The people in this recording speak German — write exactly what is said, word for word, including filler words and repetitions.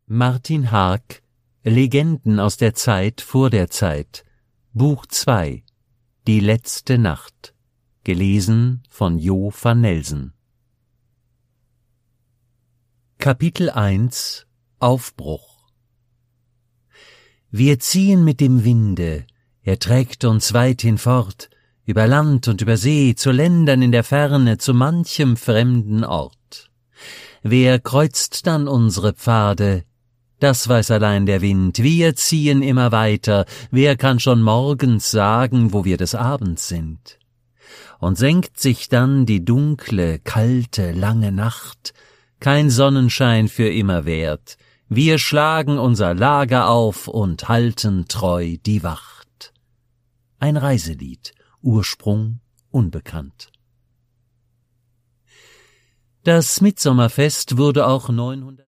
Martin Haag, Legenden aus der Zeit vor der Zeit, Buch zwei, Die letzte Nacht, gelesen von Jo van Nelsen. Kapitel eins Aufbruch. Wir ziehen mit dem Winde, er trägt uns weit hinfort, über Land und über See, zu Ländern in der Ferne, zu manchem fremden Ort. Wer kreuzt dann unsere Pfade? Das weiß allein der Wind, wir ziehen immer weiter, wer kann schon morgens sagen, wo wir des Abends sind? Und senkt sich dann die dunkle, kalte, lange Nacht, kein Sonnenschein für immer währt, wir schlagen unser Lager auf und halten treu die Wacht. Ein Reiselied, Ursprung unbekannt. Das Mittsommerfest wurde auch neunhundert